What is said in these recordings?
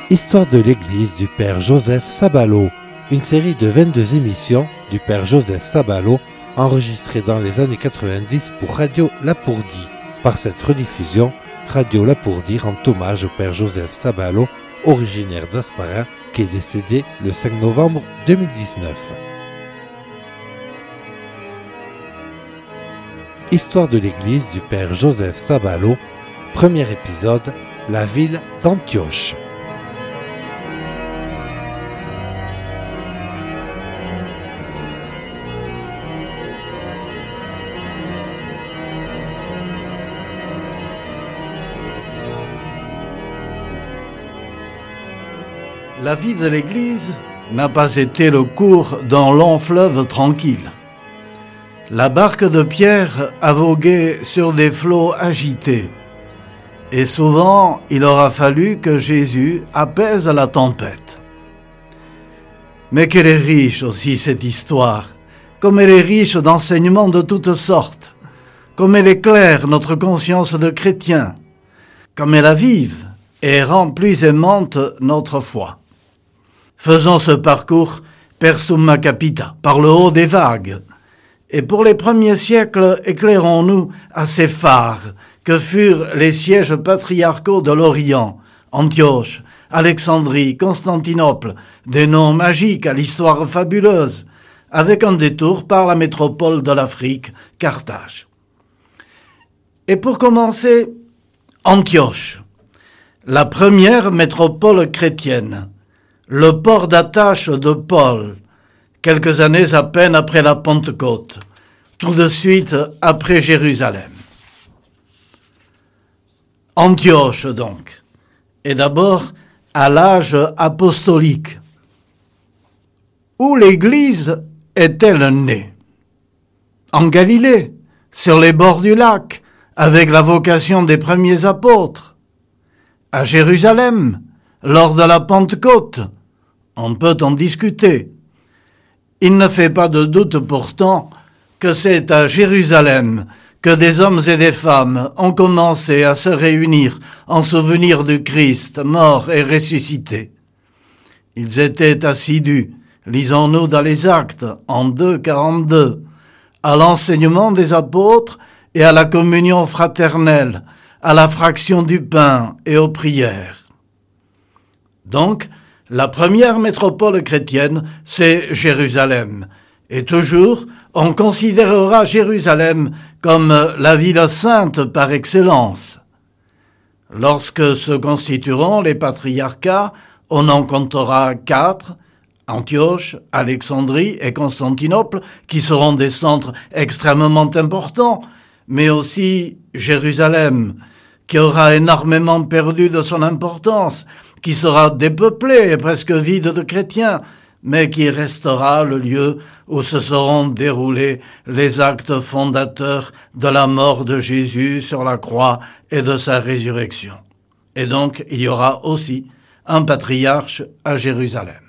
Histoire de l'Église du Père Joseph Sabalo, une série de 22 émissions du Père Joseph Sabalo enregistrées dans les années 90 pour Radio Lapourdie. Par cette rediffusion, Radio Lapourdie rend hommage au Père Joseph Sabalo, originaire d'Asparin, qui est décédé le 5 novembre 2019. Histoire de l'Église du Père Joseph Sabalo, premier épisode, la ville d'Antioche. La vie de l'Église n'a pas été le cours d'un long fleuve tranquille. La barque de Pierre a vogué sur des flots agités. Et souvent, il aura fallu que Jésus apaise la tempête. Mais qu'elle est riche aussi, cette histoire, comme elle est riche d'enseignements de toutes sortes, comme elle éclaire notre conscience de chrétien, comme elle avive et rend plus aimante notre foi. Faisons ce parcours per summa capita, par le haut des vagues. Et pour les premiers siècles, éclairons-nous à ces phares que furent les sièges patriarcaux de l'Orient, Antioche, Alexandrie, Constantinople, des noms magiques à l'histoire fabuleuse, avec un détour par la métropole de l'Afrique, Carthage. Et pour commencer, Antioche, la première métropole chrétienne, le port d'attache de Paul, quelques années à peine après la Pentecôte, tout de suite après Jérusalem. Antioche donc, et d'abord à l'âge apostolique. Où l'Église est-elle née? En Galilée, sur les bords du lac, avec la vocation des premiers apôtres. À Jérusalem, lors de la Pentecôte. On peut en discuter. Il ne fait pas de doute pourtant que c'est à Jérusalem que des hommes et des femmes ont commencé à se réunir en souvenir du Christ mort et ressuscité. Ils étaient assidus, lisons-nous dans les Actes, en 2:42, à l'enseignement des apôtres et à la communion fraternelle, à la fraction du pain et aux prières. Donc, la première métropole chrétienne, c'est Jérusalem. Et toujours, on considérera Jérusalem comme la ville sainte par excellence. Lorsque se constitueront les patriarcats, on en comptera 4, Antioche, Alexandrie et Constantinople, qui seront des centres extrêmement importants, mais aussi Jérusalem, qui aura énormément perdu de son importance, qui sera dépeuplé et presque vide de chrétiens, mais qui restera le lieu où se seront déroulés les actes fondateurs de la mort de Jésus sur la croix et de sa résurrection. Et donc, il y aura aussi un patriarche à Jérusalem.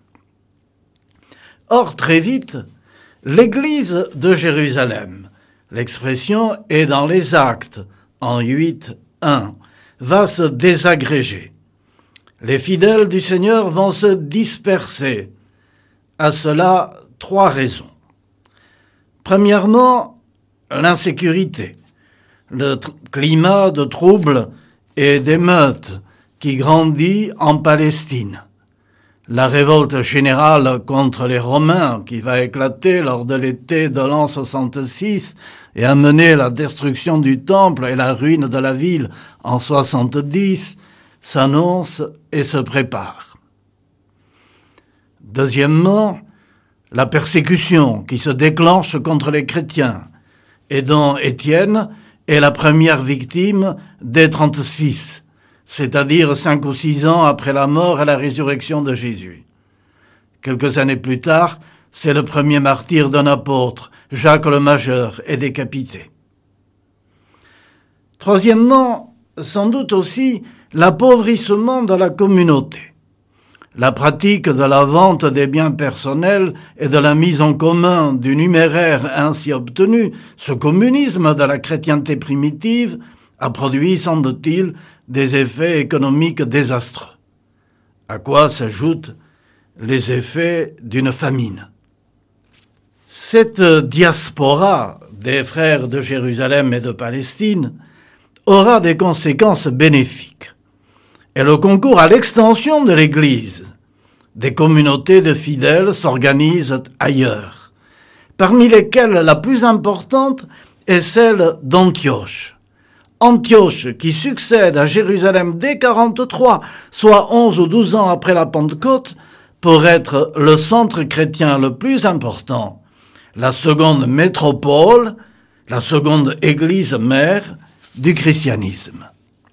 Or, très vite, l'Église de Jérusalem, l'expression est dans les Actes, en 8:1, va se désagréger. Les fidèles du Seigneur vont se disperser. À cela, 3 raisons. Premièrement, l'insécurité, le climat de trouble et d'émeutes qui grandit en Palestine. La révolte générale contre les Romains qui va éclater lors de l'été de l'an 66 et amener la destruction du temple et la ruine de la ville en 70 s'annonce et se prépare. Deuxièmement, la persécution qui se déclenche contre les chrétiens et dont Étienne est la première victime dès 36, c'est-à-dire 5 ou 6 ans après la mort et la résurrection de Jésus. Quelques années plus tard, c'est le premier martyr d'un apôtre, Jacques le Majeur, est décapité. Troisièmement, sans doute aussi, l'appauvrissement de la communauté. La pratique de la vente des biens personnels et de la mise en commun du numéraire ainsi obtenu, ce communisme de la chrétienté primitive, a produit, semble-t-il, des effets économiques désastreux. à quoi s'ajoutent les effets d'une famine. Cette diaspora des frères de Jérusalem et de Palestine aura des conséquences bénéfiques. Elle concourt à l'extension de l'Église. Des communautés de fidèles s'organisent ailleurs, parmi lesquelles la plus importante est celle d'Antioche. Antioche, qui succède à Jérusalem dès 43, soit 11 ou 12 ans après la Pentecôte, pour être le centre chrétien le plus important, la seconde métropole, la seconde église mère du christianisme.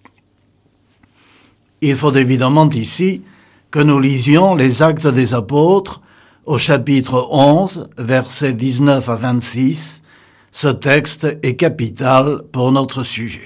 Il faut évidemment ici que nous lisions les Actes des Apôtres au chapitre 11, versets 19 à 26. Ce texte est capital pour notre sujet.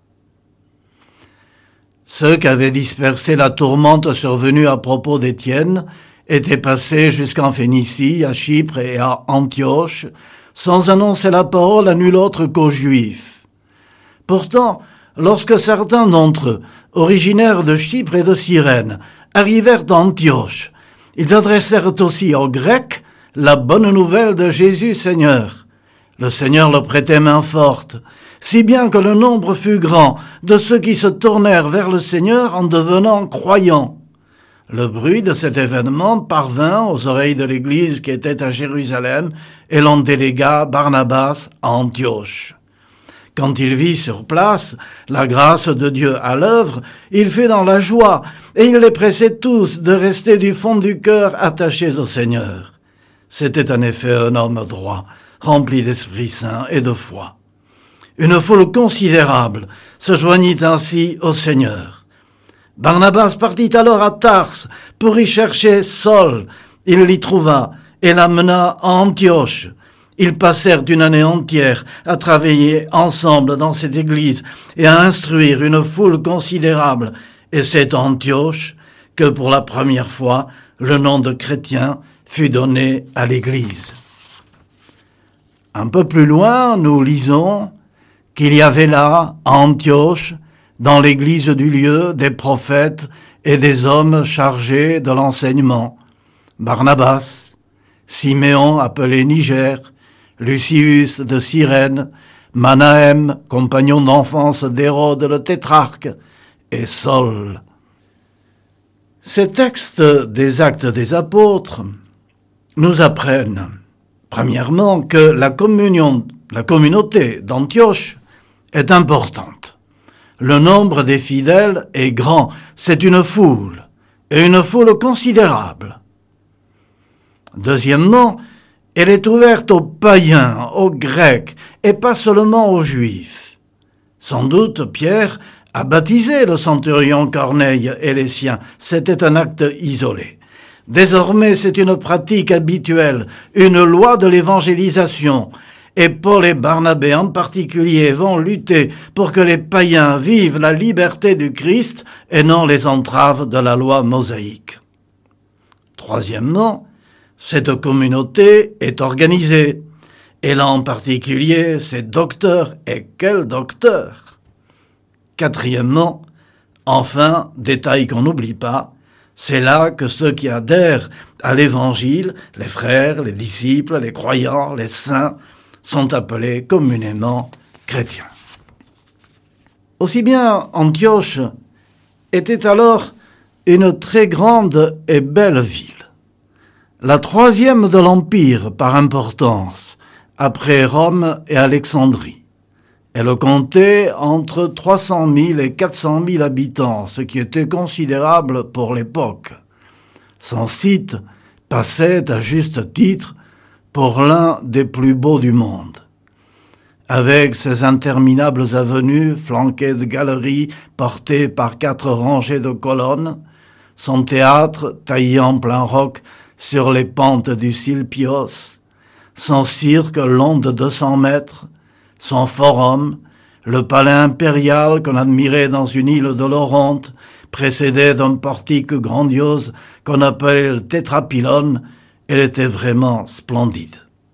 Ceux qu'avait dispersé la tourmente survenue à propos d'Étienne étaient passés jusqu'en Phénicie, à Chypre et à Antioche, sans annoncer la parole à nul autre qu'aux Juifs. Pourtant, lorsque certains d'entre eux, originaires de Chypre et de Cyrène, arrivèrent d'Antioche, ils adressèrent aussi aux Grecs la bonne nouvelle de Jésus Seigneur. Le Seigneur leur prêtait main forte, si bien que le nombre fut grand de ceux qui se tournèrent vers le Seigneur en devenant croyants. Le bruit de cet événement parvint aux oreilles de l'Église qui était à Jérusalem et l'on délégua Barnabas à Antioche. Quand il vit sur place la grâce de Dieu à l'œuvre, il fut dans la joie et il les pressait tous de rester du fond du cœur attachés au Seigneur. C'était en effet un homme droit, rempli d'Esprit Saint et de foi. Une foule considérable se joignit ainsi au Seigneur. Barnabas partit alors à Tarse pour y chercher Saul. Il l'y trouva et l'amena à Antioche. Ils passèrent une année entière à travailler ensemble dans cette église et à instruire une foule considérable. Et c'est à Antioche que pour la première fois le nom de chrétien fut donné à l'église. Un peu plus loin, nous lisons qu'il y avait là, à Antioche, dans l'église du lieu, des prophètes et des hommes chargés de l'enseignement. Barnabas, Siméon appelé Niger, Lucius de Cyrène, Manahem, compagnon d'enfance d'Hérode le tétrarque, et Saul. Ces textes des Actes des Apôtres nous apprennent, premièrement, que la communauté d'Antioche est importante. Le nombre des fidèles est grand, c'est une foule, et une foule considérable. Deuxièmement, elle est ouverte aux païens, aux Grecs, et pas seulement aux Juifs. Sans doute, Pierre a baptisé le centurion Corneille et les siens. C'était un acte isolé. Désormais, c'est une pratique habituelle, une loi de l'évangélisation. Et Paul et Barnabé en particulier vont lutter pour que les païens vivent la liberté du Christ et non les entraves de la loi mosaïque. Troisièmement, cette communauté est organisée. Et là en particulier, ses docteurs, et quels docteurs! Quatrièmement, enfin, détail qu'on n'oublie pas, c'est là que ceux qui adhèrent à l'Évangile, les frères, les disciples, les croyants, les saints, sont appelés communément chrétiens. Aussi bien Antioche était alors une très grande et belle ville, la troisième de l'Empire par importance, après Rome et Alexandrie. Elle comptait entre 300 000 et 400 000 habitants, ce qui était considérable pour l'époque. Son site passait à juste titre pour l'un des plus beaux du monde. Avec ses interminables avenues flanquées de galeries portées par 4 rangées de colonnes, son théâtre taillé en plein roc sur les pentes du Silpios, son cirque long de 200 mètres, son forum, le palais impérial qu'on admirait dans une île de l'Oronte, précédé d'un portique grandiose qu'on appelait le tétrapylone, elle était vraiment splendide.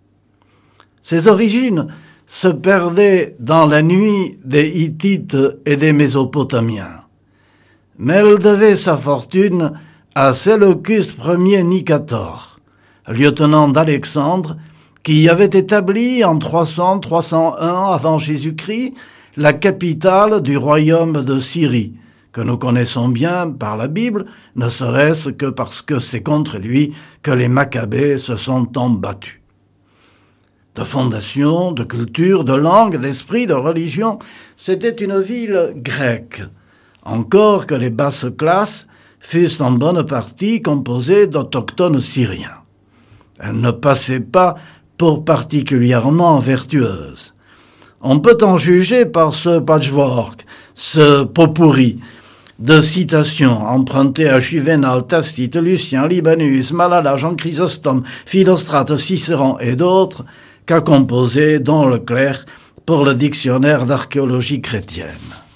Ses origines se perdaient dans la nuit des Hittites et des Mésopotamiens. Mais elle devait sa fortune à Séleucus Ier Nicator, lieutenant d'Alexandre, qui avait établi en 300-301 avant Jésus-Christ la capitale du royaume de Syrie, que nous connaissons bien par la Bible, ne serait-ce que parce que c'est contre lui que les Maccabées se sont battus. De fondation, de culture, de langue, d'esprit, de religion, c'était une ville grecque, encore que les basses classes fussent en bonne partie composées d'autochtones syriens. Elle ne passait pas pour particulièrement vertueuse. On peut en juger par ce patchwork, ce pot-pourri de citations empruntées à Juvénal, Tacite, Lucien, Libanus, Malala, Jean Chrysostome, Philostrate, Cicéron et d'autres, qu'a composé Don Leclerc pour le dictionnaire d'archéologie chrétienne.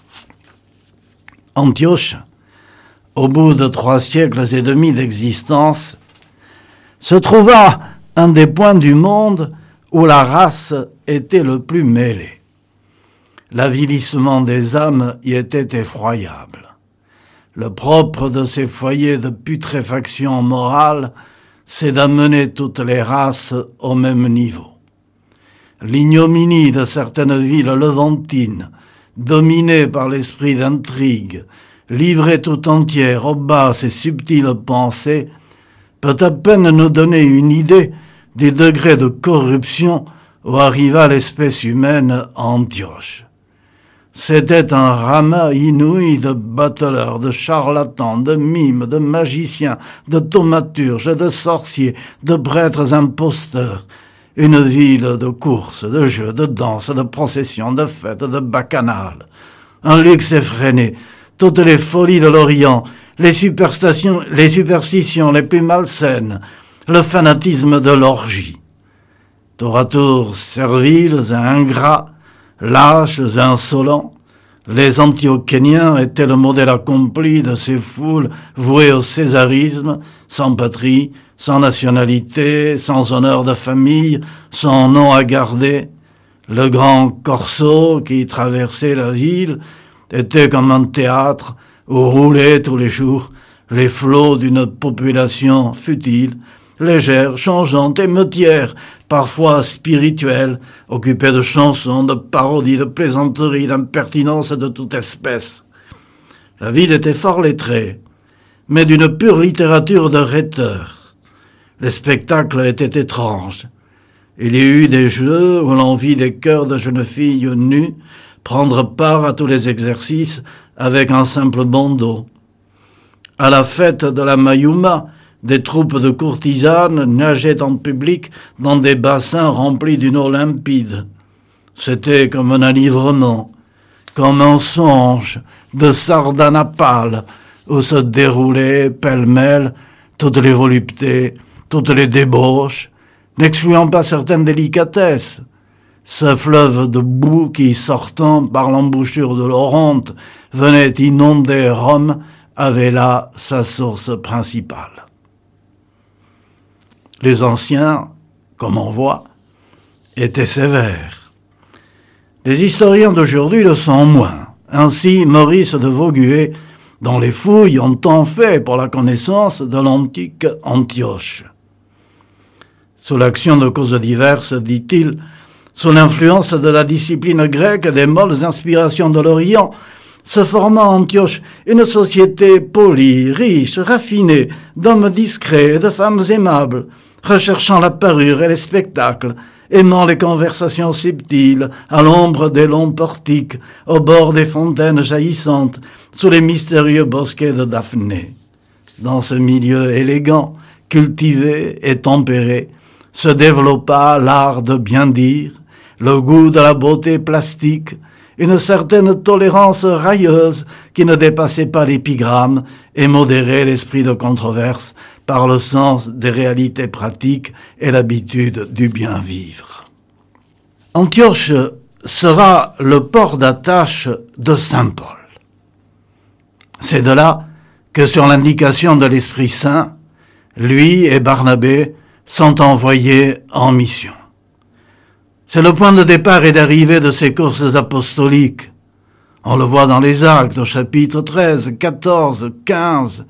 Antioche, au bout de 3 siècles et demi d'existence, se trouva un des points du monde où la race était le plus mêlée. L'avilissement des âmes y était effroyable. Le propre de ces foyers de putréfaction morale, c'est d'amener toutes les races au même niveau. L'ignominie de certaines villes levantines, dominées par l'esprit d'intrigue, livrées tout entières aux basses et subtiles pensées, peut à peine nous donner une idée des degrés de corruption où arriva l'espèce humaine à Antioche. C'était un ramas inouï de bateleurs, de charlatans, de mimes, de magiciens, de thaumaturges, de sorciers, de prêtres imposteurs. Une ville de courses, de jeux, de danses, de processions, de fêtes, de bacchanales. Un luxe effréné, toutes les folies de l'Orient, les superstitions les plus malsaines, le fanatisme de l'orgie. Tour à tour serviles et ingrats, lâches et insolents, les Antiochiens étaient le modèle accompli de ces foules vouées au césarisme, sans patrie, sans nationalité, sans honneur de famille, sans nom à garder. Le grand corso qui traversait la ville était comme un théâtre où roulaient tous les jours les flots d'une population futile, légère, changeante, émeutière, parfois spirituelle, occupée de chansons, de parodies, de plaisanteries, d'impertinences de toute espèce. La ville était fort lettrée, mais d'une pure littérature de rhéteurs. Les spectacles étaient étranges. Il y eut des jeux où l'on vit des chœurs de jeunes filles nues prendre part à tous les exercices avec un simple bandeau. À la fête de la Mayuma, des troupes de courtisanes nageaient en public dans des bassins remplis d'une eau limpide. C'était comme un enivrement, comme un songe de sardanapale où se déroulaient pêle-mêle toutes les voluptés, toutes les débauches, n'excluant pas certaines délicatesses. Ce fleuve de boue qui, sortant par l'embouchure de l'Oronte, venait inonder Rome, avait là sa source principale. Les anciens, comme on voit, étaient sévères. Les historiens d'aujourd'hui le sont moins. Ainsi, Maurice de Vaugué, dont les fouilles ont tant fait pour la connaissance de l'antique Antioche. Sous l'action de causes diverses, dit-il, sous l'influence de la discipline grecque et des molles inspirations de l'Orient, se forma à Antioche une société polie, riche, raffinée, d'hommes discrets et de femmes aimables, recherchant la parure et les spectacles, aimant les conversations subtiles, à l'ombre des longs portiques, au bord des fontaines jaillissantes, sous les mystérieux bosquets de Daphné. Dans ce milieu élégant, cultivé et tempéré, se développa l'art de bien dire, le goût de la beauté plastique, une certaine tolérance railleuse qui ne dépassait pas l'épigramme et modérait l'esprit de controverse par le sens des réalités pratiques et l'habitude du bien vivre. Antioche sera le port d'attache de saint Paul. C'est de là que, sur l'indication de l'Esprit Saint, lui et Barnabé sont envoyés en mission. C'est le point de départ et d'arrivée de ces courses apostoliques. On le voit dans les Actes, au chapitre 13, 14, 15,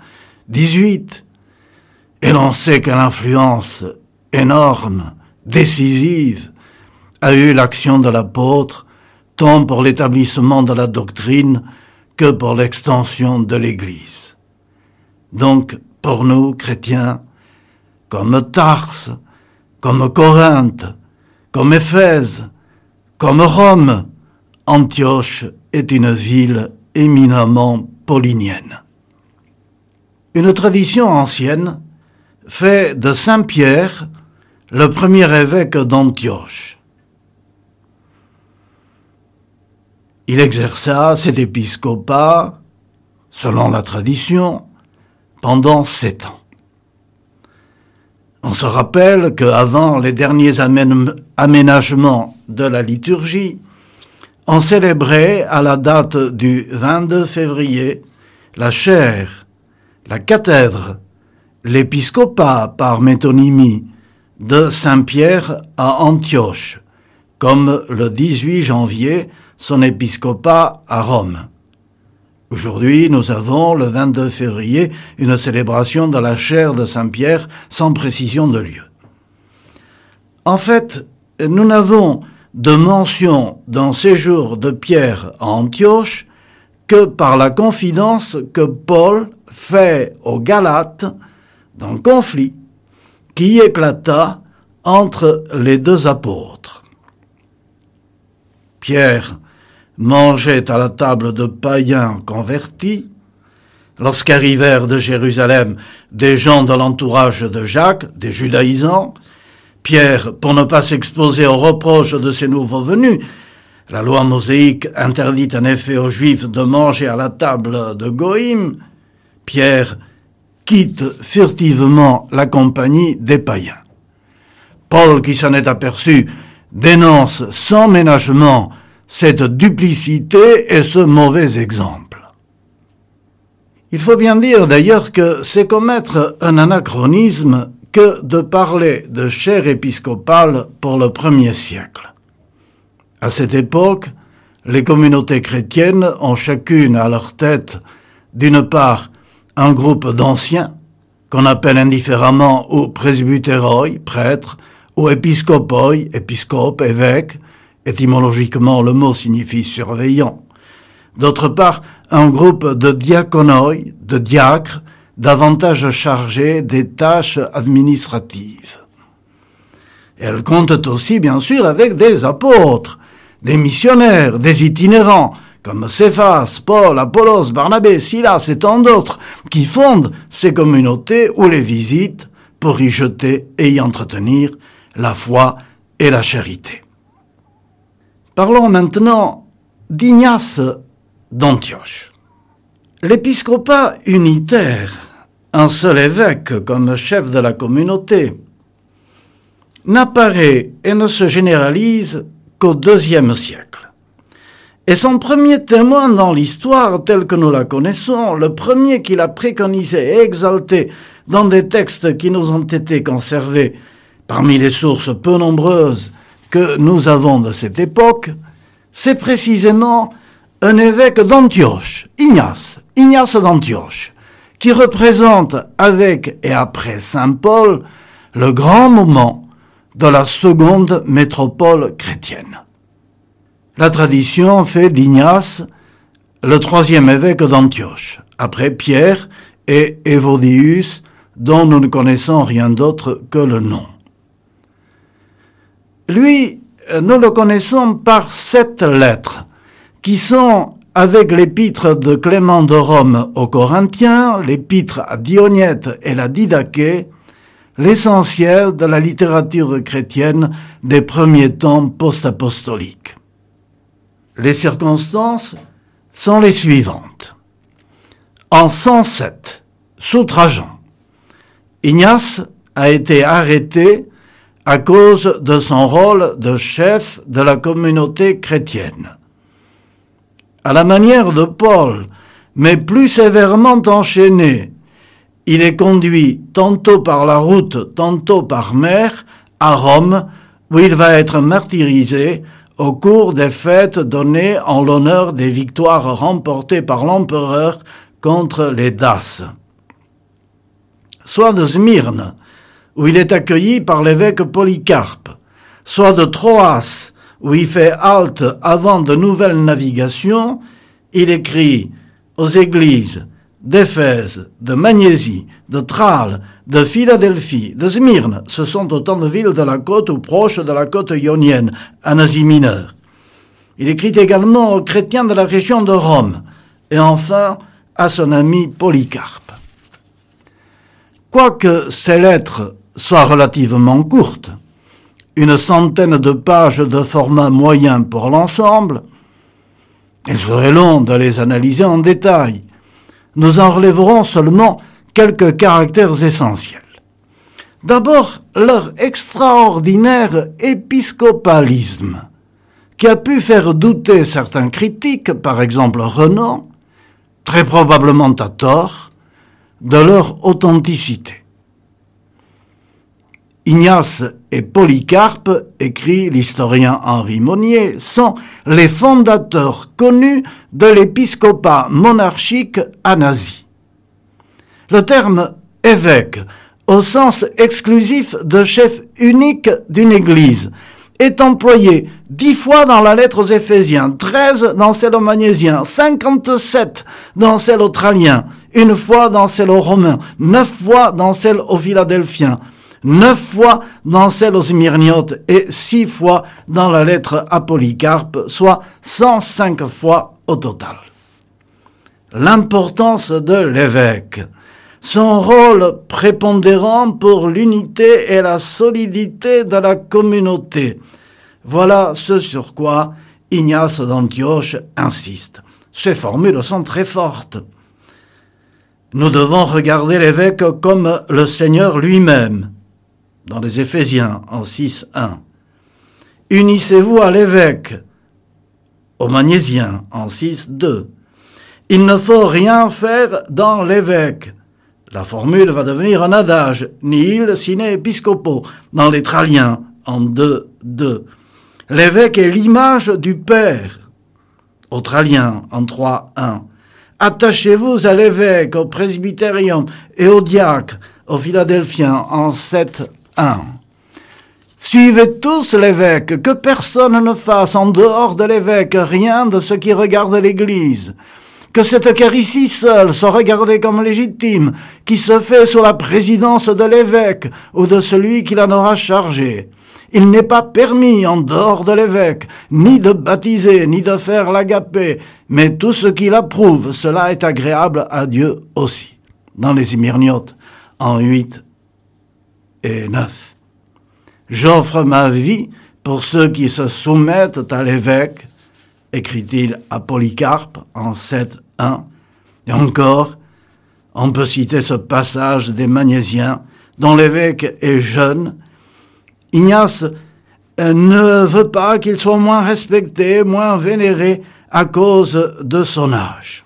XVIII. Et l'on sait quelle influence énorme, décisive, a eu l'action de l'apôtre, tant pour l'établissement de la doctrine que pour l'extension de l'Église. Donc, pour nous, chrétiens, comme Tarse, comme Corinthe, comme Éphèse, comme Rome, Antioche est une ville éminemment paulinienne. Une tradition ancienne fait de Saint Pierre le premier évêque d'Antioche. Il exerça cet épiscopat, selon la tradition, pendant 7 ans. On se rappelle qu'avant les derniers aménagements de la liturgie, on célébrait à la date du 22 février la chaire, la cathèdre, l'épiscopat par métonymie de Saint-Pierre à Antioche, comme le 18 janvier son épiscopat à Rome. Aujourd'hui, nous avons, le 22 février, une célébration de la chaire de Saint-Pierre sans précision de lieu. En fait, nous n'avons de mention d'un séjour de Pierre à Antioche que par la confidence que Paul fait aux Galates d'un conflit qui éclata entre les deux apôtres. Pierre mangeait à la table de païens convertis, lorsqu'arrivèrent de Jérusalem des gens de l'entourage de Jacques, des judaïsants. Pierre, pour ne pas s'exposer aux reproches de ces nouveaux venus, la loi mosaïque interdit en effet aux Juifs de manger à la table de Goïm, Pierre quitte furtivement la compagnie des païens. Paul, qui s'en est aperçu, dénonce sans ménagement cette duplicité et ce mauvais exemple. Il faut bien dire d'ailleurs que c'est commettre un anachronisme que de parler de chaire épiscopale pour le 1er siècle. À cette époque, les communautés chrétiennes ont chacune à leur tête, d'une part, un groupe d'anciens, qu'on appelle indifféremment ou presbytéroi, prêtres, ou épiscopoi, épiscope, évêque, étymologiquement le mot signifie surveillant. D'autre part, un groupe de diaconoi, de diacres, davantage chargés des tâches administratives. Elles comptent aussi, bien sûr, avec des apôtres, des missionnaires, des itinérants, comme Céphas, Paul, Apollos, Barnabé, Silas et tant d'autres, qui fondent ces communautés ou les visitent pour y jeter et y entretenir la foi et la charité. Parlons maintenant d'Ignace d'Antioche. L'épiscopat unitaire, un seul évêque comme chef de la communauté, n'apparaît et ne se généralise qu'au IIe siècle. Et son premier témoin dans l'histoire telle que nous la connaissons, le premier qui l'a préconisé et exalté dans des textes qui nous ont été conservés parmi les sources peu nombreuses que nous avons de cette époque, c'est précisément un évêque d'Antioche, Ignace d'Antioche, qui représente avec et après Saint Paul le grand moment de la seconde métropole chrétienne. La tradition fait d'Ignace le 3e évêque d'Antioche, après Pierre et Évodius, dont nous ne connaissons rien d'autre que le nom. Lui, nous le connaissons par 7 lettres, qui sont, avec l'épître de Clément de Rome aux Corinthiens, l'épître à Dionyète et la Didaché, l'essentiel de la littérature chrétienne des premiers temps post-apostoliques. Les circonstances sont les suivantes. En 107, sous Trajan, Ignace a été arrêté à cause de son rôle de chef de la communauté chrétienne. À la manière de Paul, mais plus sévèrement enchaîné, il est conduit tantôt par la route, tantôt par mer, à Rome, où il va être martyrisé au cours des fêtes données en l'honneur des victoires remportées par l'empereur contre les Daces. soit de Smyrne, où il est accueilli par l'évêque Polycarpe, soit de Troas, où il fait halte avant de nouvelles navigations, il écrit aux églises d'Éphèse, de Magnésie, de Tralles, de Philadelphie, de Smyrne. Ce sont autant de villes de la côte ou proches de la côte ionienne, en Asie mineure. Il écrit également aux chrétiens de la région de Rome, et enfin à son ami Polycarpe. Quoique ces lettres soient relativement courtes, une centaine de pages de format moyen pour l'ensemble, il serait long de les analyser en détail. Nous en relèverons seulement quelques caractères essentiels. D'abord, leur extraordinaire épiscopalisme, qui a pu faire douter certains critiques, par exemple Renan, très probablement à tort, de leur authenticité. Ignace et Polycarpe, écrit l'historien Henri Monnier, sont les fondateurs connus de l'épiscopat monarchique en Asie. Le terme « évêque », au sens exclusif de chef unique d'une église, est employé 10 fois dans la lettre aux Éphésiens, 13 dans celle aux Magnésiens, 57 dans celle aux Tralliens, 1 fois dans celle aux Romains, 9 fois dans celle aux Philadelphiens, 9 fois dans celle aux Smyrniotes et 6 fois dans la lettre à Polycarpe, soit 105 fois au total. L'importance de l'évêque, son rôle prépondérant pour l'unité et la solidité de la communauté. Voilà ce sur quoi Ignace d'Antioche insiste. Ces formules sont très fortes. Nous devons regarder l'évêque comme le Seigneur lui-même, dans les Éphésiens en 6.1. Unissez-vous à l'évêque, aux Magnésiens en 6.2. Il ne faut rien faire dans l'évêque. La formule va devenir un adage, nihil sine episcopo, dans les Tralliens en 2.2. L'évêque est l'image du Père, aux Tralliens en 3.1. Attachez-vous à l'évêque, au presbytérium et au diacre, aux Philadelphiens en 7.1. Suivez tous l'évêque, que personne ne fasse en dehors de l'évêque rien de ce qui regarde l'Église. Que cette charistie seule soit regardée comme légitime, qui se fait sous la présidence de l'évêque ou de celui qui l'en aura chargé. Il n'est pas permis en dehors de l'évêque, ni de baptiser, ni de faire l'agapé, mais tout ce qu'il approuve, cela est agréable à Dieu aussi. Dans les Smyrniotes, en 8 et 9. J'offre ma vie pour ceux qui se soumettent à l'évêque, écrit-il à Polycarpe en 7.1. Et encore, on peut citer ce passage des Magnésiens, dont l'évêque est jeune. Ignace ne veut pas qu'il soit moins respecté, moins vénéré à cause de son âge.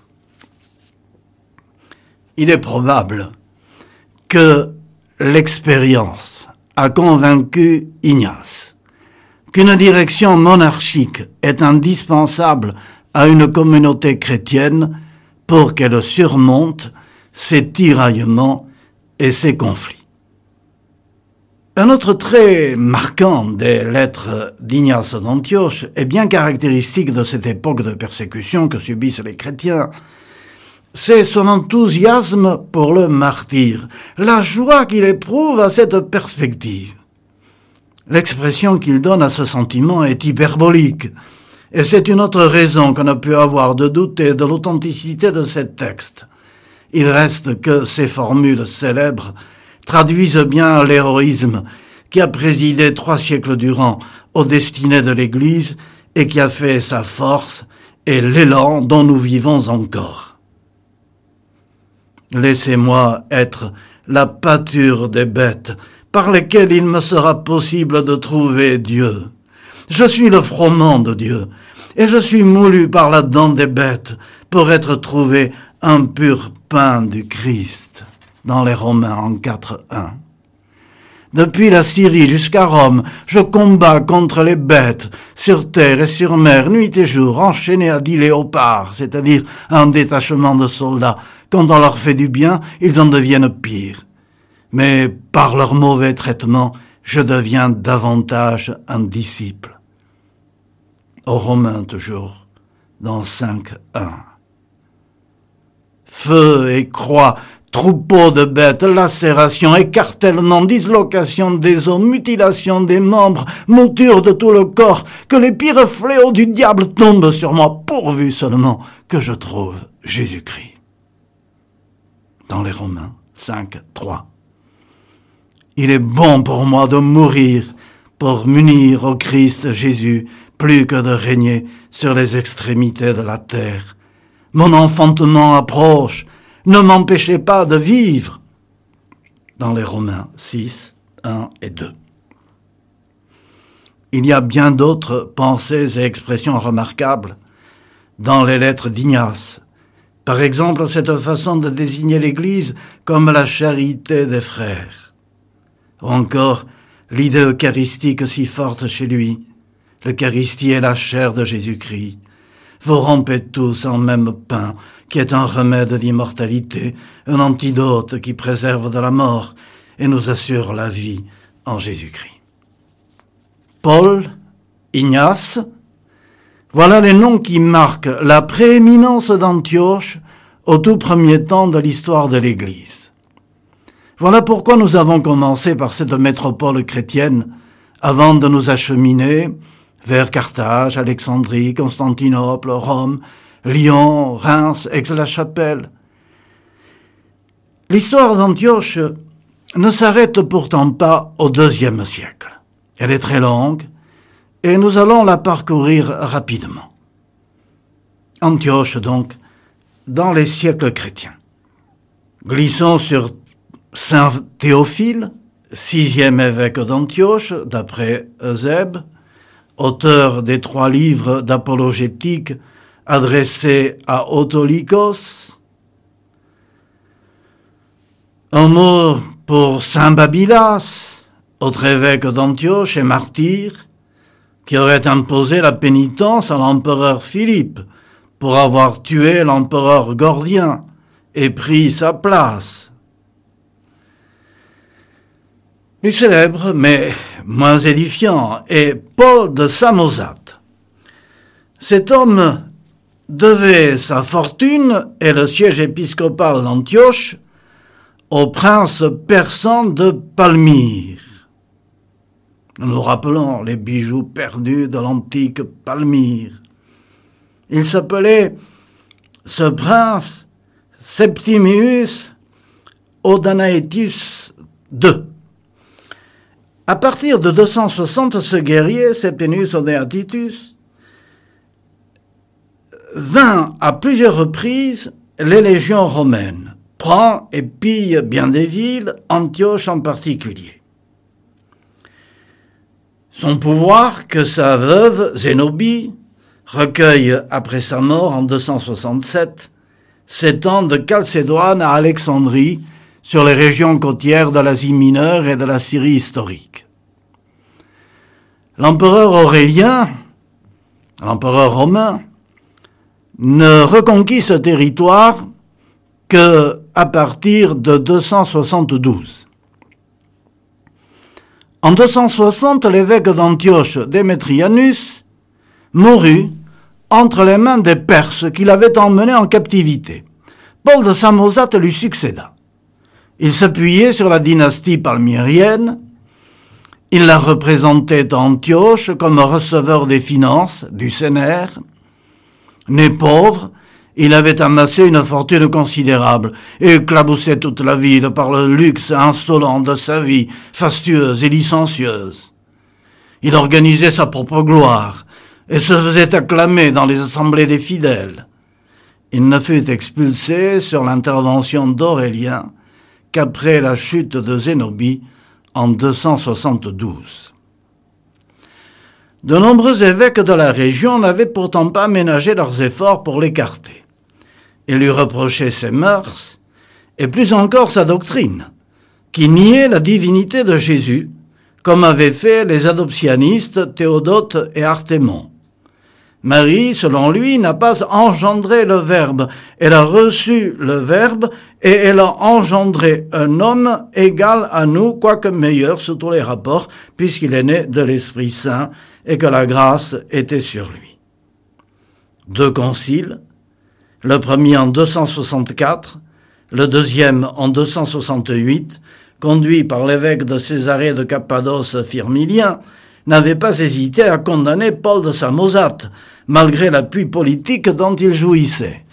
Il est probable que l'expérience a convaincu Ignace qu'une direction monarchique est indispensable à une communauté chrétienne pour qu'elle surmonte ses tiraillements et ses conflits. Un autre trait marquant des lettres d'Ignace d'Antioche est bien caractéristique de cette époque de persécution que subissent les chrétiens. C'est son enthousiasme pour le martyre, la joie qu'il éprouve à cette perspective. L'expression qu'il donne à ce sentiment est hyperbolique, et c'est une autre raison qu'on a pu avoir de douter de l'authenticité de ces textes. Il reste que ces formules célèbres traduisent bien l'héroïsme qui a présidé 3 siècles durant aux destinées de l'Église et qui a fait sa force et l'élan dont nous vivons encore. Laissez-moi être la pâture des bêtes par lesquelles il me sera possible de trouver Dieu. Je suis le froment de Dieu, et je suis moulu par la dent des bêtes pour être trouvé un pur pain du Christ. Dans les Romains en 4.1. Depuis la Syrie jusqu'à Rome, je combats contre les bêtes, sur terre et sur mer, nuit et jour, enchaînés à 10 léopards, c'est-à-dire un détachement de soldats. Quand on leur fait du bien, ils en deviennent pires. mais par leur mauvais traitement, je deviens davantage un disciple. Aux Romains toujours, dans 5:1. Feu et croix, troupeaux de bêtes, lacération, écartèlement, dislocation des os, mutilation des membres, mouture de tout le corps, que les pires fléaux du diable tombent sur moi, pourvu seulement que je trouve Jésus-Christ. Dans les Romains 5:3. Il est bon pour moi de mourir pour m'unir au Christ Jésus, plus que de régner sur les extrémités de la terre. Mon enfantement approche, ne m'empêchez pas de vivre. Dans les Romains 6:1 et 2. Il y a bien d'autres pensées et expressions remarquables dans les lettres d'Ignace. Par exemple, cette façon de désigner l'Église comme la charité des frères. Ou encore, l'idée eucharistique si forte chez lui. L'Eucharistie est la chair de Jésus-Christ. Vous rompez tous en même pain, qui est un remède d'immortalité, un antidote qui préserve de la mort et nous assure la vie en Jésus-Christ. Paul, Ignace, voilà les noms qui marquent la prééminence d'Antioche au tout premier temps de l'histoire de l'Église. Voilà pourquoi nous avons commencé par cette métropole chrétienne avant de nous acheminer vers Carthage, Alexandrie, Constantinople, Rome, Lyon, Reims, Aix-la-Chapelle. L'histoire d'Antioche ne s'arrête pourtant pas au IIe siècle. Elle est très longue et nous allons la parcourir rapidement. Antioche donc, dans les siècles chrétiens. Glissons sur Saint Théophile, 6e évêque d'Antioche, d'après Eusèbe, auteur des 3 livres d'apologétique adressés à Autolycos. Un mot pour Saint Babylas, autre évêque d'Antioche et martyr, qui aurait imposé la pénitence à l'empereur Philippe pour avoir tué l'empereur Gordien et pris sa place. Plus célèbre, mais moins édifiant, est Paul de Samosate. Cet homme devait sa fortune et le siège épiscopal d'Antioche au prince persan de Palmyre. Nous nous rappelons les bijoux perdus de l'antique Palmyre. Il s'appelait, ce prince, Septimius Odaenaetus II. À partir de 260, ce guerrier, Septimius Odaenaetus, vint à plusieurs reprises les légions romaines, prend et pille bien des villes, Antioche en particulier. Son pouvoir, que sa veuve, Zénobie, recueille après sa mort en 267, s'étend de Chalcédoine à Alexandrie, sur les régions côtières de l'Asie mineure et de la Syrie historique. L'empereur Aurélien, l'empereur romain, ne reconquit ce territoire qu'à partir de 272. En 260, l'évêque d'Antioche, Démétrianus, mourut entre les mains des Perses qui l'avaient emmené en captivité. Paul de Samosate lui succéda. Il s'appuyait sur la dynastie palmyrienne. Il la représentait à Antioche comme receveur des finances du sénaire. Né pauvre, il avait amassé une fortune considérable et éclaboussait toute la ville par le luxe insolent de sa vie, fastueuse et licencieuse. Il organisait sa propre gloire et se faisait acclamer dans les assemblées des fidèles. Il ne fut expulsé sur l'intervention d'Aurélien qu'après la chute de Zénobie en 272. De nombreux évêques de la région n'avaient pourtant pas ménagé leurs efforts pour l'écarter. Ils lui reprochaient ses mœurs et plus encore sa doctrine, qui niait la divinité de Jésus, comme avaient fait les adoptionnistes Théodote et Artémon. Marie, selon lui, n'a pas engendré le Verbe. Elle a reçu le Verbe et elle a engendré un homme égal à nous, quoique meilleur sous tous les rapports, puisqu'il est né de l'Esprit Saint et que la grâce était sur lui. 2 conciles, le premier en 264, le deuxième en 268, conduit par l'évêque de Césarée de Cappadoce Firmilien, n'avaient pas hésité à condamner Paul de Samosate, malgré l'appui politique dont il jouissait.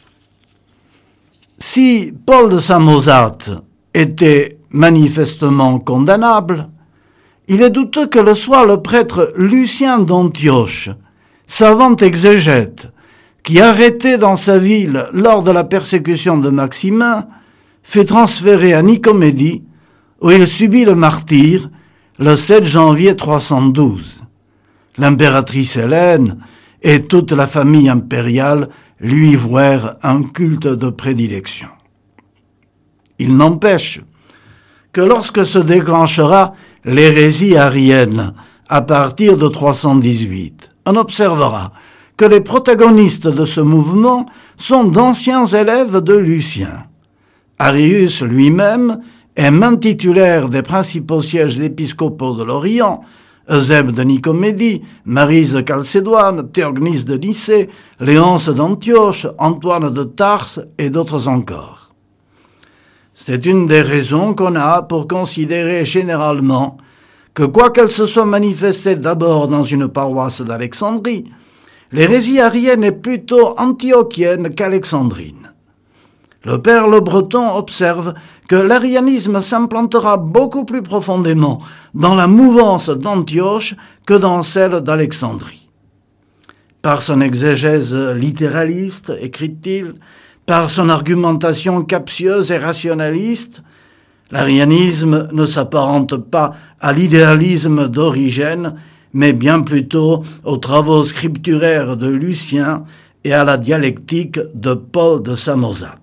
Si Paul de Samosate était manifestement condamnable, il est douteux que le soit le prêtre Lucien d'Antioche, savant exégète, qui, arrêté dans sa ville lors de la persécution de Maximin, fut transféré à Nicomédie, où il subit le martyre le 7 janvier 312. L'impératrice Hélène et toute la famille impériale lui vouèrent un culte de prédilection. Il n'empêche que lorsque se déclenchera l'hérésie arienne à partir de 318, on observera que les protagonistes de ce mouvement sont d'anciens élèves de Lucien. Arius lui-même est main titulaire des principaux sièges épiscopaux de l'Orient, Eusèbe de Nicomédie, Maryse de Chalcédoine, Théognis de Nicée, Léonce d'Antioche, Antoine de Tarse et d'autres encore. C'est une des raisons qu'on a pour considérer généralement que, quoiqu'elle se soit manifestée d'abord dans une paroisse d'Alexandrie, l'hérésie arienne est plutôt antiochienne qu'alexandrine. Le père Le Breton observe que l'arianisme s'implantera beaucoup plus profondément dans la mouvance d'Antioche que dans celle d'Alexandrie. Par son exégèse littéraliste, écrit-il, par son argumentation captieuse et rationaliste, l'arianisme ne s'apparente pas à l'idéalisme d'Origène, mais bien plutôt aux travaux scripturaires de Lucien et à la dialectique de Paul de Samosate.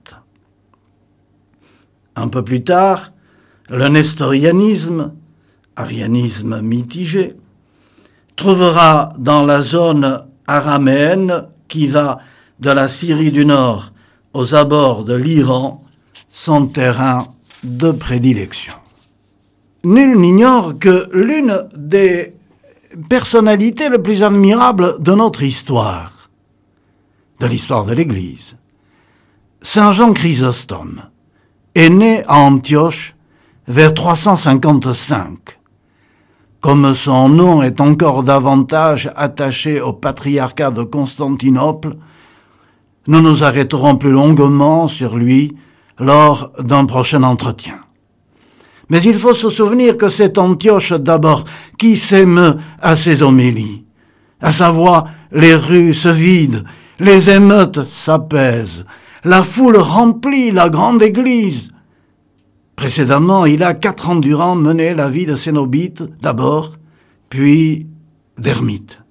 Un peu plus tard, le nestorianisme, arianisme mitigé, trouvera dans la zone araméenne qui va de la Syrie du Nord aux abords de l'Iran son terrain de prédilection. Nul n'ignore que l'une des personnalités les plus admirables de notre histoire, de l'histoire de l'Église, Saint Jean Chrysostome, est né à Antioche vers 355. Comme son nom est encore davantage attaché au patriarcat de Constantinople, nous nous arrêterons plus longuement sur lui lors d'un prochain entretien. Mais il faut se souvenir que c'est Antioche d'abord qui s'émeut à ses homélies. À sa voix, les rues se vident, les émeutes s'apaisent, la foule remplit la grande église. Précédemment, il a 4 ans durant mené la vie de cénobite d'abord, puis d'ermite.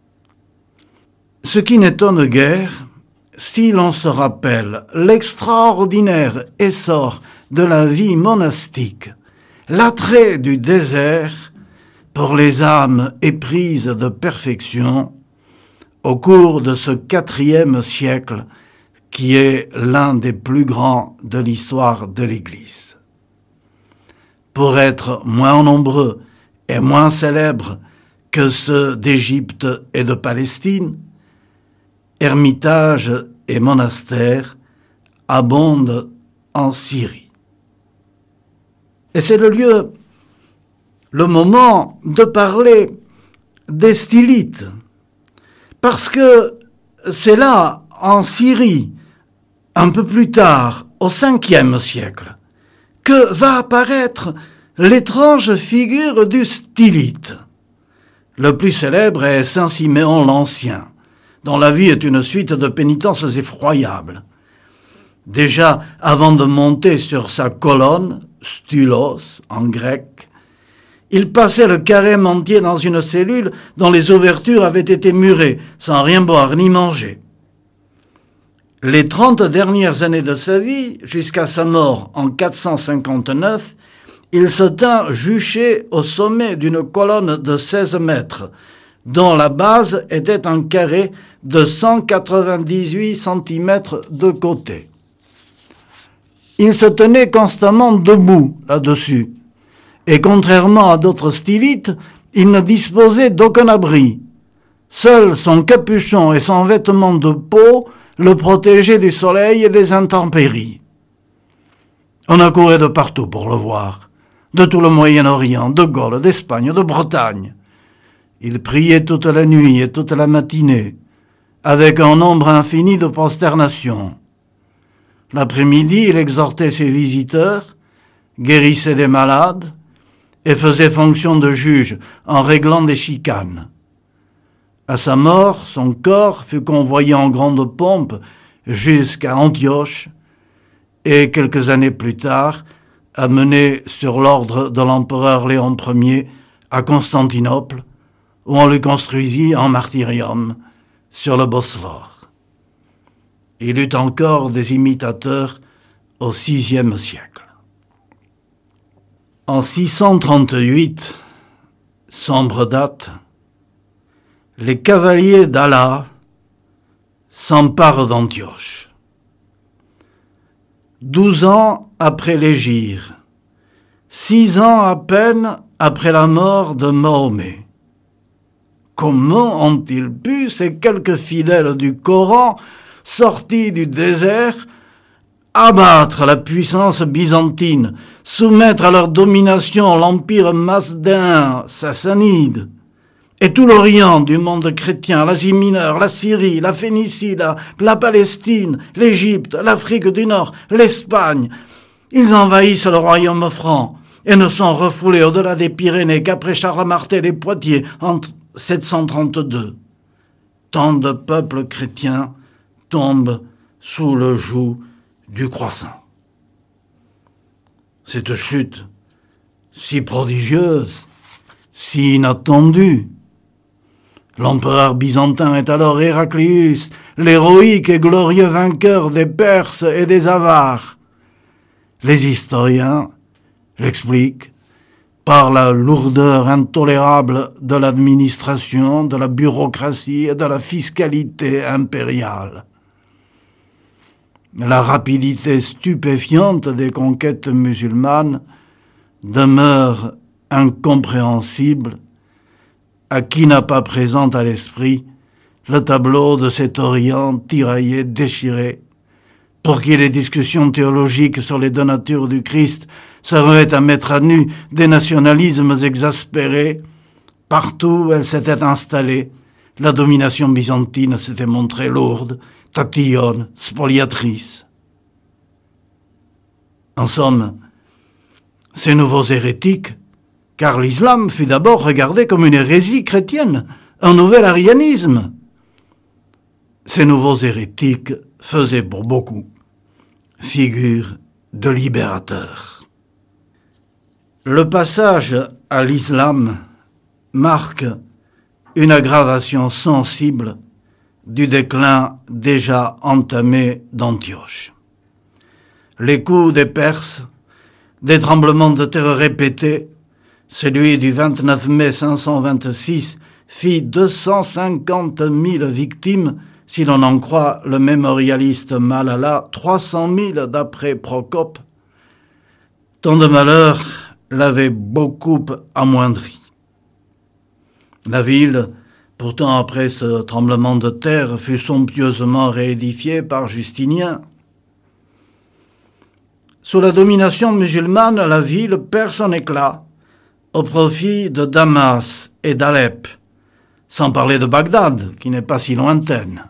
Ce qui n'étonne guère, si l'on se rappelle l'extraordinaire essor de la vie monastique, l'attrait du désert pour les âmes éprises de perfection au cours de ce 4e siècle qui est l'un des plus grands de l'histoire de l'Église. Pour être moins nombreux et moins célèbres que ceux d'Égypte et de Palestine, ermitages et monastères abondent en Syrie. Et c'est le moment de parler des stylites, parce que c'est là, en Syrie, un peu plus tard, au 5e siècle, que va apparaître l'étrange figure du stylite. Le plus célèbre est Saint Siméon l'Ancien, dont la vie est une suite de pénitences effroyables. Déjà, avant de monter sur sa colonne, stylos en grec, il passait le carême entier dans une cellule dont les ouvertures avaient été murées, sans rien boire ni manger. Les 30 dernières années de sa vie, jusqu'à sa mort en 459, il se tint juché au sommet d'une colonne de 16 mètres, dont la base était un carré de 198 cm de côté. Il se tenait constamment debout là-dessus, et contrairement à d'autres stylites, il ne disposait d'aucun abri. Seul son capuchon et son vêtement de peau le protégeaient du soleil et des intempéries. On accourait de partout pour le voir, de tout le Moyen-Orient, de Gaule, d'Espagne, de Bretagne. Il priait toute la nuit et toute la matinée, avec un nombre infini de prosternations. L'après-midi, il exhortait ses visiteurs, guérissait des malades et faisait fonction de juge en réglant des chicanes. À sa mort, son corps fut convoyé en grande pompe jusqu'à Antioche et quelques années plus tard, amené sur l'ordre de l'empereur Léon Ier à Constantinople, où on lui construisit un martyrium sur le Bosphore. Il eut encore des imitateurs au VIe siècle. En 638, sombre date, les cavaliers d'Allah s'emparent d'Antioche. 12 ans après l'hégire, 6 ans à peine après la mort de Mahomet. Comment ont-ils pu, ces quelques fidèles du Coran, sortis du désert, abattre la puissance byzantine, soumettre à leur domination l'empire masdéen, sassanide, et tout l'Orient du monde chrétien, l'Asie mineure, la Syrie, la Phénicie, la Palestine, l'Égypte, l'Afrique du Nord, l'Espagne. Ils envahissent le royaume franc et ne sont refoulés au-delà des Pyrénées qu'après Charles Martel et Poitiers en 732. Tant de peuples chrétiens tombent sous le joug du croissant. Cette chute, si prodigieuse, si inattendue. L'empereur byzantin est alors Héraclius, l'héroïque et glorieux vainqueur des Perses et des Avars. Les historiens l'expliquent par la lourdeur intolérable de l'administration, de la bureaucratie et de la fiscalité impériale. La rapidité stupéfiante des conquêtes musulmanes demeure incompréhensible à qui n'a pas présent à l'esprit le tableau de cet Orient tiraillé, déchiré, pour qui les discussions théologiques sur les deux natures du Christ servaient à mettre à nu des nationalismes exaspérés. Partout où elle s'était installée, la domination byzantine s'était montrée lourde, tatillonne, spoliatrice. En somme, ces nouveaux hérétiques, car l'islam fut d'abord regardé comme une hérésie chrétienne, un nouvel arianisme. Ces nouveaux hérétiques faisaient pour beaucoup figure de libérateurs. Le passage à l'islam marque une aggravation sensible du déclin déjà entamé d'Antioche. Les coups des Perses, des tremblements de terre répétés, celui du 29 mai 526 fit 250 000 victimes, si l'on en croit le mémorialiste Malala, 300 000 d'après Procope. Tant de malheurs l'avaient beaucoup amoindri. La ville, pourtant après ce tremblement de terre, fut somptueusement réédifiée par Justinien. Sous la domination musulmane, la ville perd son éclat au profit de Damas et d'Alep, sans parler de Bagdad, qui n'est pas si lointaine.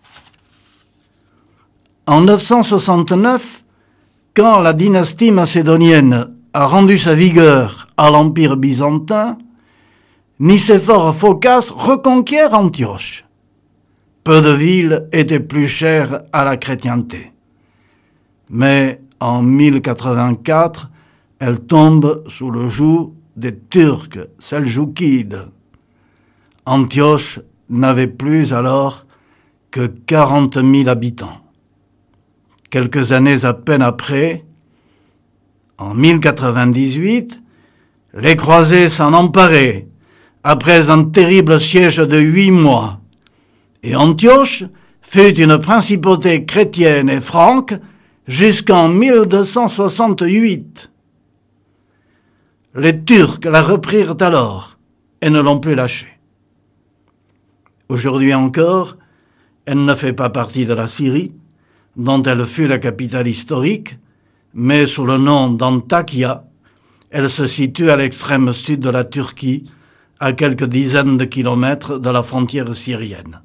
En 969, quand la dynastie macédonienne a rendu sa vigueur à l'Empire byzantin, Nicéphore Phocas reconquiert Antioche. Peu de villes étaient plus chères à la chrétienté. Mais en 1084, elle tombe sous le joug des Turcs seldjoukides. Antioche n'avait plus alors que 40 000 habitants. Quelques années à peine après, en 1098, les croisés s'en emparaient après un terrible siège de 8 mois et Antioche fut une principauté chrétienne et franque jusqu'en 1268. Les Turcs la reprirent alors et ne l'ont plus lâchée. Aujourd'hui encore, elle ne fait pas partie de la Syrie, dont elle fut la capitale historique, mais sous le nom d'Antakya, elle se situe à l'extrême sud de la Turquie, à quelques dizaines de kilomètres de la frontière syrienne.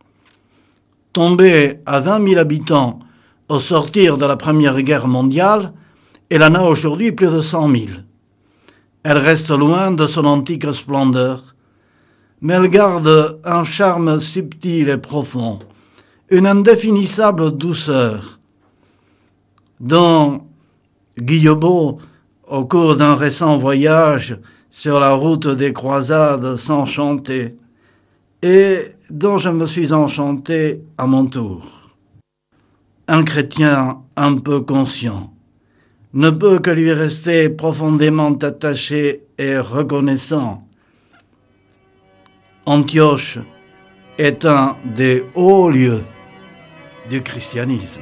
Tombée à 20 000 habitants au sortir de la Première Guerre mondiale, elle en a aujourd'hui plus de 100 000. Elle reste loin de son antique splendeur, mais elle garde un charme subtil et profond, une indéfinissable douceur, dont Guillebeau, au cours d'un récent voyage sur la route des croisades, s'enchantait, et dont je me suis enchanté à mon tour. Un chrétien un peu conscient ne peut que lui rester profondément attaché et reconnaissant. Antioche est un des hauts lieux du christianisme.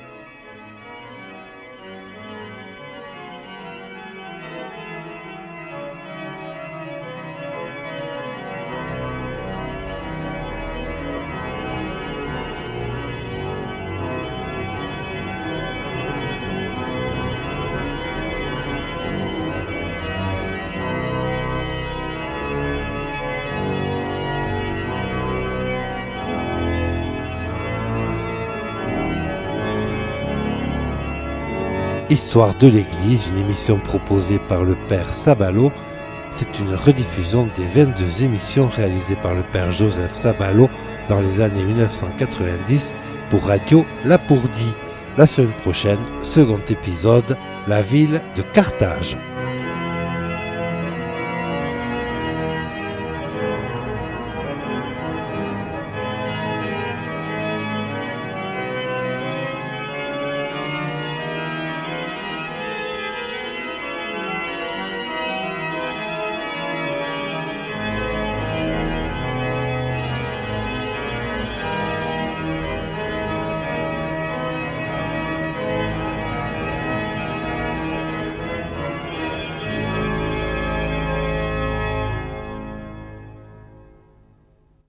Histoire de l'Église, une émission proposée par le Père Sabalo. C'est une rediffusion des 22 émissions réalisées par le Père Joseph Sabalo dans les années 1990 pour Radio Lapourdie. La semaine prochaine, second épisode, la ville de Carthage.